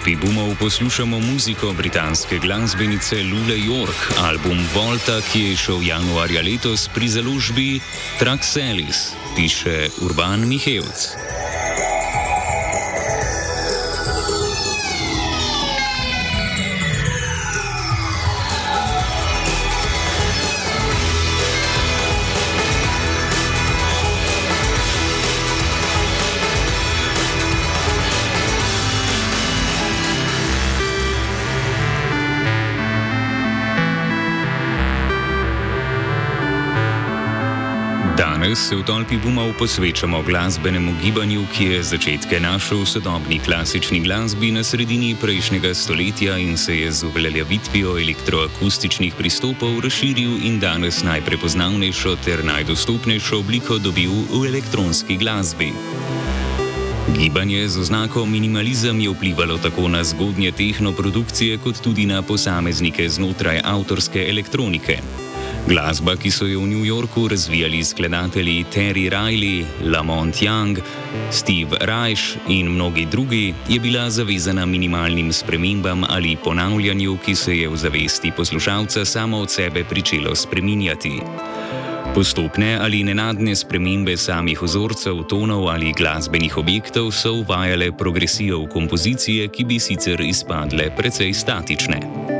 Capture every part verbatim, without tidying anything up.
tolpi bumov poslušamo muziko britanske glasbenice Lule York, album Volta, ki je šel januarja letos pri založbi Traxelis, piše Urban Mihevc. Danes se v tolpi bumov posvečamo glasbenemu gibanju, ki je začetke našel v sodobni klasični glasbi na sredini prejšnjega stoletja in se je z uveljavitvijo elektroakustičnih pristopov razširil in danes najprepoznavnejšo ter najdostopnejšo obliko dobil v elektronski glasbi. Gibanje z oznako minimalizem je vplivalo tako na zgodnje tehnoprodukcije kot tudi na posameznike znotraj avtorske elektronike. Glasba, ki so jo v New Yorku razvijali skladatelji Terry Riley, Lamont Young, Steve Reich in mnogi drugi, je bila zavezana minimalnim spremembam ali ponavljanju, ki se je v zavesti poslušalca samo od sebe pričelo spreminjati. Postopne ali nenadne spremembe samih vzorcev, tonov ali glasbenih objektov so uvajale progresijo v kompozicije, ki bi sicer izpadle precej statične.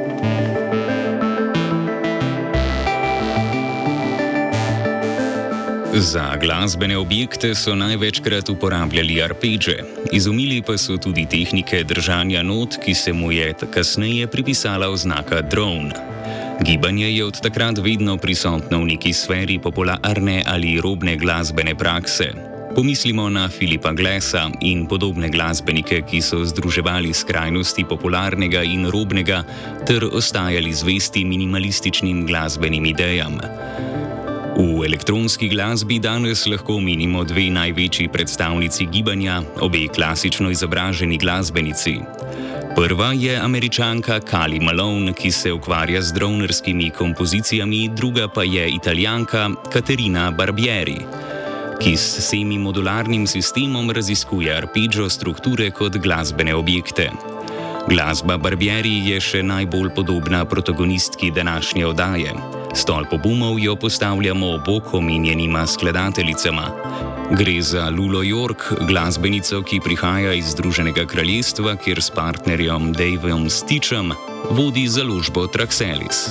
Za glasbene objekte so največkrat uporabljali arpegge, izumili pa so tudi tehnike držanja not, ki se mu je kasneje pripisala oznaka drone. Gibanje je od takrat vedno prisotno v neki sferi popularne ali robne glasbene prakse. Pomislimo na Philipa Glassa in podobne glasbenike, ki so združevali skrajnosti popularnega in robnega ter ostajali zvesti minimalističnim glasbenim idejam. V elektronski glasbi danes lahko omenimo dve največji predstavnici gibanja, obe klasično izobraženi glasbenici. Prva je Američanka Kali Malone, ki se ukvarja z dronerskimi kompozicijami, druga pa je Italijanka Caterina Barbieri, ki s semimodularnim sistemom raziskuje arpeggio strukture kot glasbene objekte. Glasba Barbieri je še najbolj podobna protagonistki današnje oddaje. Stolpo bumov jo postavljamo ob bok omenjenima skladateljicama. Gre za Lulo York, glasbenico, ki prihaja iz Združenega kraljestva, kjer s partnerjem Daveom Stitchem vodi založbo Traxelis.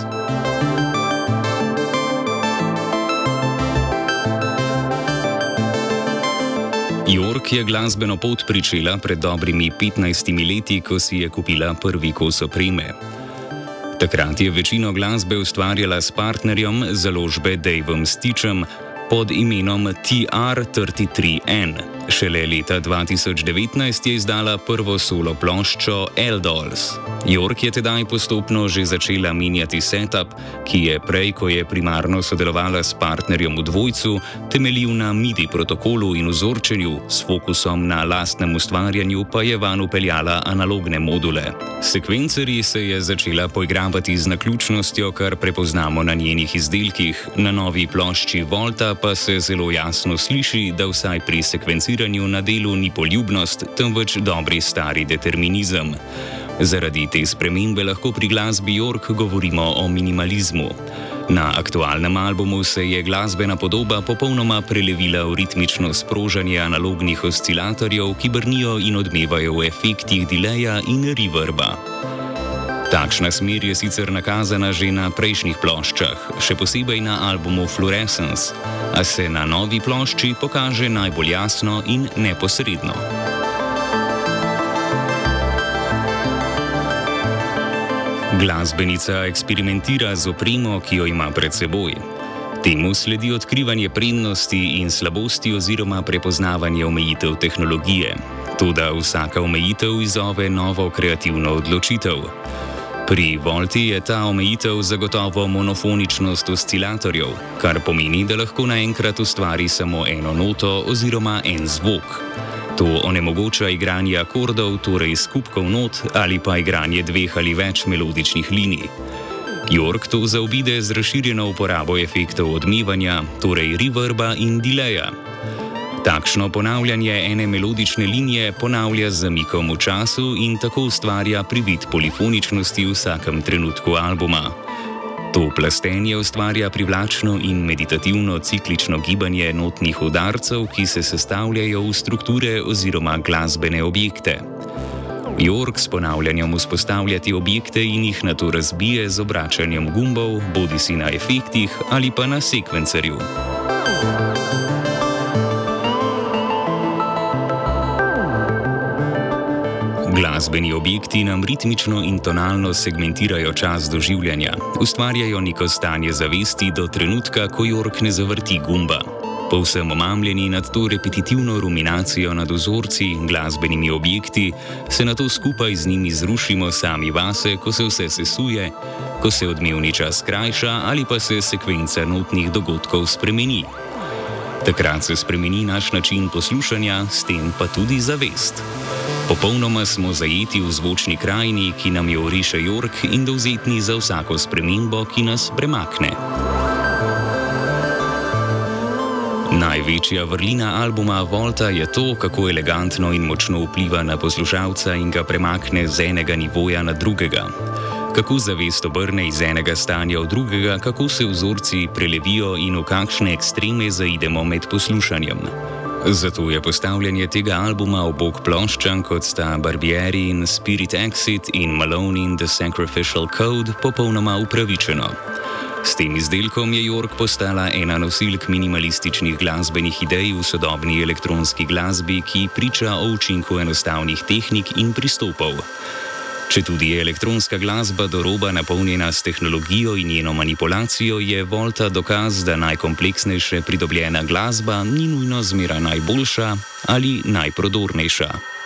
York je glasbeno pot pričela pred dobrimi petnajstimi leti, ko si je kupila prvi kos opreme. Takrat je večino glasbe ustvarjala s partnerjem založbe Daveom Stitchem pod imenom T R tri tri N. Šele leta dva tisoč devetnajst je izdala prvo solo ploščo L-Dolls. York je tedaj postopno že začela menjati setup, ki je prej, ko je primarno sodelovala s partnerjem v dvojcu, temeljil na MIDI protokolu in vzorčenju, s fokusom na lastnem ustvarjanju pa je vanj vpeljala analogne module. Sekvencerji se je začela poigravati z naključnostjo, kar prepoznamo na njenih izdelkih, na novi plošči Volta pa se zelo jasno sliši, da vsaj pri sekvenciranju na delu ni poljubnost, temveč dobri stari determinizem. Zaradi te spremembe lahko pri glasbi York govorimo o minimalizmu. Na aktualnem albumu se je glasbena podoba popolnoma prelevila v ritmično sprožanje analognih oscilatorjev, ki brnijo in odmevajo v efektih deleja in reverba. Takšna smer je sicer nakazana že na prejšnjih ploščah, še posebej na albumu Fluorescence, a se na novi plošči pokaže najbolj jasno in neposredno. Glasbenica eksperimentira z opremo, ki jo ima pred seboj. Temu sledi odkrivanje prednosti in slabosti oziroma prepoznavanje omejitev tehnologije. Toda vsaka omejitev izzove novo kreativno odločitev. Pri Volti je ta omejitev zagotovo monofoničnost oscilatorjev, kar pomeni, da lahko naenkrat ustvari samo eno noto oziroma en zvok. To onemogoča igranje akordov, torej skupkov not, ali pa igranje dveh ali več melodičnih linij. York to zaobide z razširjeno uporabo efektov odmevanja, torej reverba in deleja. Takšno ponavljanje ene melodične linije ponavlja z zamikom v času in tako ustvarja privid polifoničnosti v vsakem trenutku albuma. To plastenje ustvarja privlačno in meditativno ciklično gibanje notnih udarcev, ki se sestavljajo v strukture oziroma glasbene objekte. York s ponavljanjem vzpostavlja te objekte in jih nato razbije z obračanjem gumbov, bodisi na efektih ali pa na sekvencerju. Glasbeni objekti nam ritmično in tonalno segmentirajo čas doživljanja, ustvarjajo neko stanje zavesti do trenutka, ko York ne zavrti gumba. Povsem omamljeni nad to repetitivno ruminacijo nad vzorci in glasbenimi objekti, se nato skupaj z njimi zrušimo sami vase, ko se vse sesuje, ko se odmevni čas krajša ali pa se sekvenca notnih dogodkov spremeni. Takrat se spremeni naš način poslušanja, s tem pa tudi zavest. Popolnoma smo zajeti v zvočni krajini, ki nam jo oriše York, in dovzetni za vsako spremembo, ki nas premakne. Največja vrlina albuma Volta je to, kako elegantno in močno vpliva na poslušalca in ga premakne z enega nivoja na drugega. Kako zavest obrne iz enega stanja v drugega, kako se vzorci prelevijo in v kakšne ekstreme zaidemo med poslušanjem. Zato je postavljanje tega albuma v bok ploščam, kot sta Barbieri in Spirit Exit in Malone in The Sacrificial Code, popolnoma upravičeno. S tem izdelkom je York postala ena nosilk minimalističnih glasbenih idej v sodobni elektronski glasbi, ki priča o učinku enostavnih tehnik in pristopov. Četudi je elektronska glasba do roba napolnjena s tehnologijo in njeno manipulacijo, je Volta dokaz, da najkompleksnejše pridobljena glasba ni nujno zmeraj najboljša ali najprodornejša.